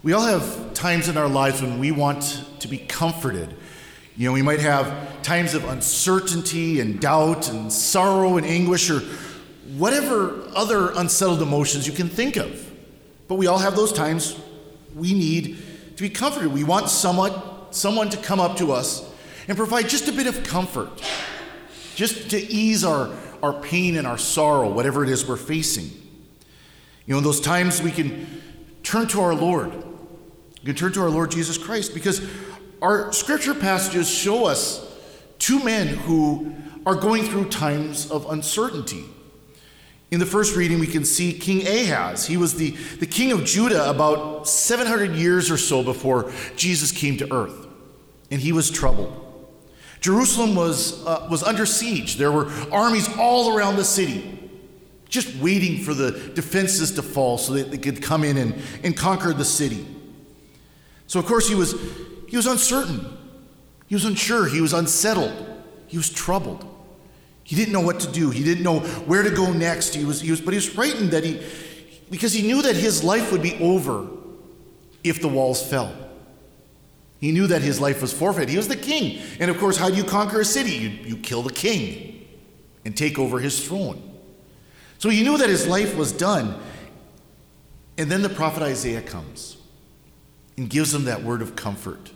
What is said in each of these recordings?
We all have times in our lives when we want to be comforted. You know, we might have times of uncertainty and doubt and sorrow and anguish or whatever other unsettled emotions you can think of. But we all have those times we need to be comforted. We want someone to come up to us and provide just a bit of comfort, just to ease our pain and our sorrow, whatever it is we're facing. You know, in those times we can turn to our Lord. We can turn to our Lord Jesus Christ, because our scripture passages show us two men who are going through times of uncertainty. In the first reading, we can see King Ahaz. He was the king of Judah about 700 years or so before Jesus came to earth, and he was troubled. Jerusalem was under siege. There were armies all around the city, just waiting for the defenses to fall so that they could come in and conquer the city. So, of course, he was uncertain. He was unsure. He was unsettled. He was troubled. He didn't know what to do. He didn't know where to go next. But he was frightened because he knew that his life would be over if the walls fell. He knew that his life was forfeit. He was the king. And of course, how do you conquer a city? You kill the king and take over his throne. So he knew that his life was done. And then the prophet Isaiah comes and gives him that word of comfort.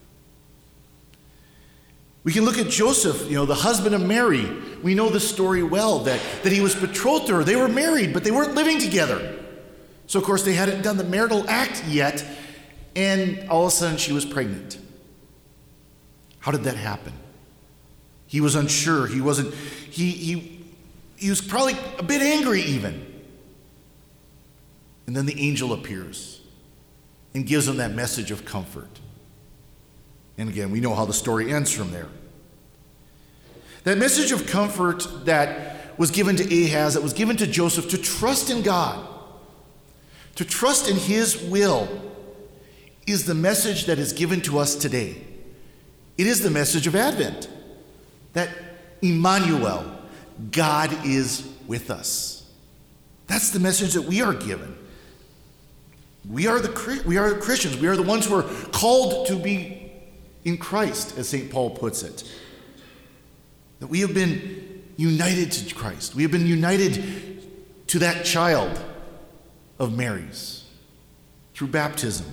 We can look at Joseph, the husband of Mary. We know the story well, that he was betrothed to her. They were married, but they weren't living together. So, of course, they hadn't done the marital act yet, and all of a sudden she was pregnant. How did that happen? He was unsure. He was probably a bit angry even. And then the angel appears and gives him that message of comfort. And again, we know how the story ends from there. That message of comfort that was given to Ahaz, that was given to Joseph, to trust in God, to trust in his will, is the message that is given to us today. It is the message of Advent, that Emmanuel, God is with us. That's the message that we are given. We are the Christians. We are the ones who are called to be in Christ, as St. Paul puts it. That we have been united to Christ. We have been united to that child of Mary's through baptism.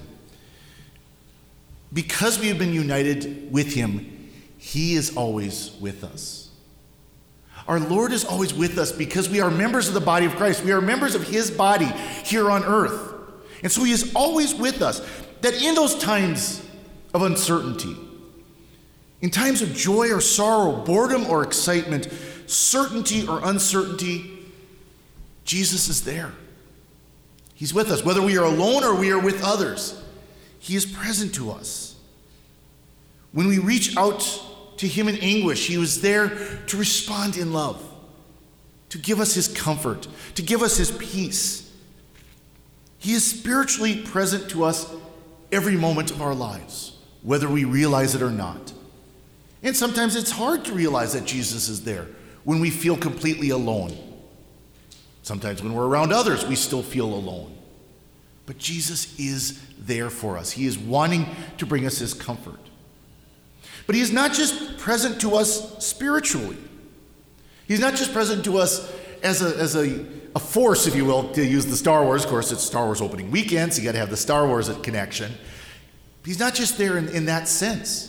Because we have been united with him, he is always with us. Our Lord is always with us because we are members of the body of Christ. We are members of his body here on earth. And so he is always with us. That in those times of uncertainty, in times of joy or sorrow, boredom or excitement, certainty or uncertainty, Jesus is there. He's with us. Whether we are alone or we are with others, he is present to us. When we reach out to him in anguish, he was there to respond in love, to give us his comfort, to give us his peace. He is spiritually present to us every moment of our lives, whether we realize it or not. And sometimes it's hard to realize that Jesus is there when we feel completely alone. Sometimes when we're around others, we still feel alone. But Jesus is there for us. He is wanting to bring us his comfort. But he is not just present to us spiritually. He's not just present to us as a force, if you will, to use the Star Wars. Of course, it's Star Wars opening weekend, so you got to have the Star Wars connection. He's not just there in that sense.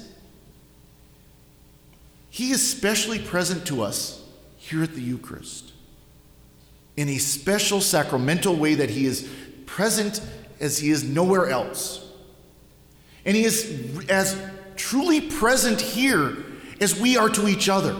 He is specially present to us here at the Eucharist in a special sacramental way that he is present as he is nowhere else. And he is as truly present here as we are to each other.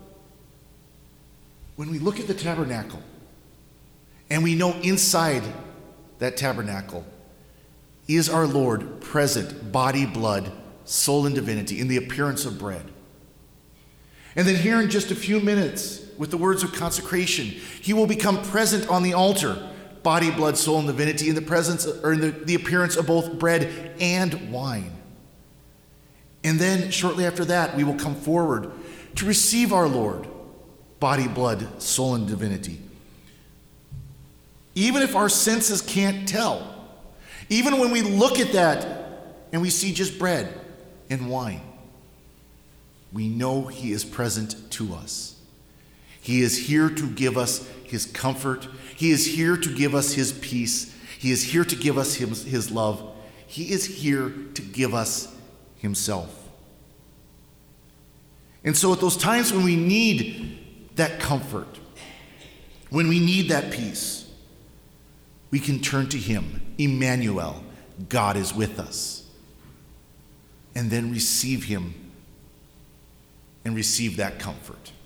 When we look at the tabernacle and we know inside that tabernacle is our Lord present, body, blood, soul, and divinity in the appearance of bread. And then here in just a few minutes, with the words of consecration, he will become present on the altar, body, blood, soul, and divinity, in the presence or in the appearance of both bread and wine. And then shortly after that, we will come forward to receive our Lord, body, blood, soul, and divinity. Even if our senses can't tell, Even when we look at that and we see just bread and wine, we know he is present to us. He is here to give us his comfort. He is here to give us his peace. He is here to give us his love. He is here to give us himself. And so at those times when we need that comfort, when we need that peace, we can turn to him, Emmanuel, God is with us, and then receive him and receive that comfort.